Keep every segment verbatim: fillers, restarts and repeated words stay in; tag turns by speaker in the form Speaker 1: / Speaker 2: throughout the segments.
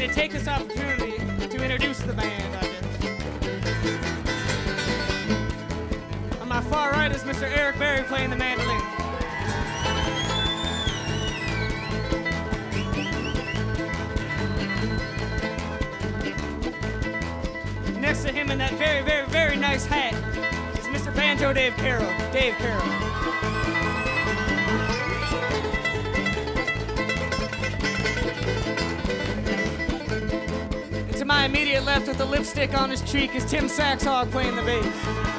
Speaker 1: to take this opportunity to introduce the band, I guess. On my far right is Mister Eric Berry playing the mandolin. Next to him in that very, very, very nice hat is Mister Banjo Dave Carroll. Dave Carroll. And to my immediate left with the lipstick on his cheek is Tim Saxhog playing the bass.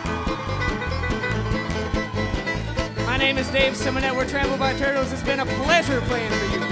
Speaker 1: My name is Dave Simonet. We're Trampled by Turtles. It's been a pleasure playing for you.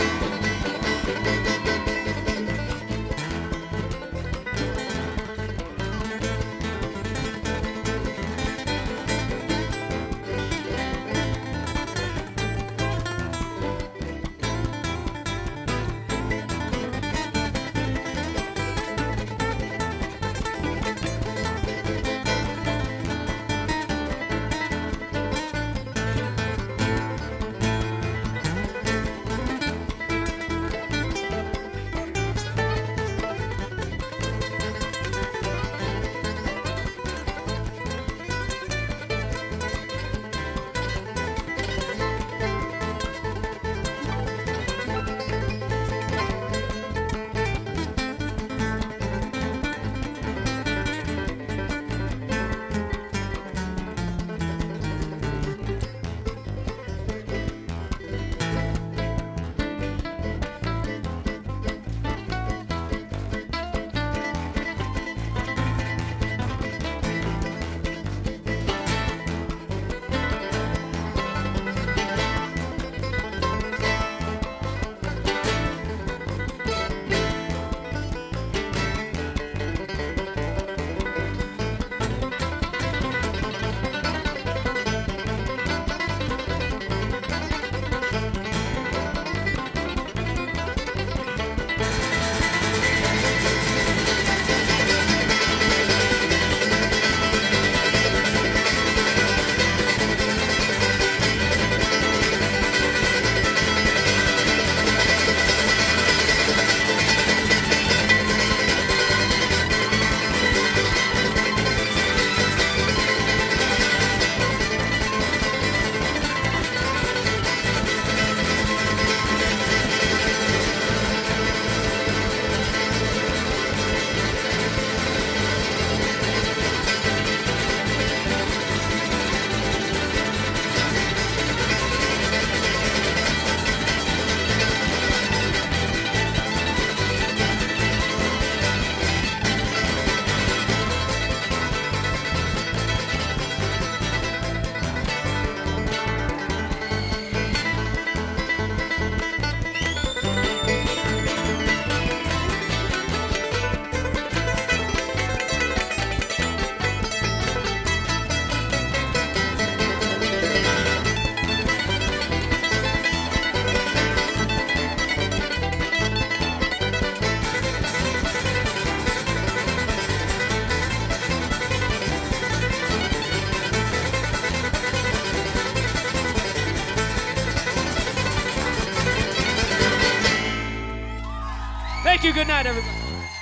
Speaker 1: Thank you. Good night, everybody.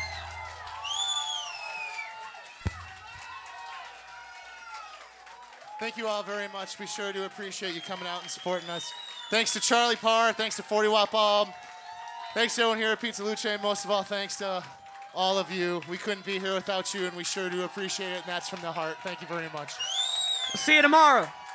Speaker 2: Thank you all very much. We sure do appreciate you coming out and supporting us. Thanks to Charlie Parr. Thanks to forty watt Bulb. Thanks to everyone here at Pizza Luce. And most of all, thanks to all of you. We couldn't be here without you, and we sure do appreciate it, and that's from the heart. Thank you very much.
Speaker 1: We'll see you tomorrow.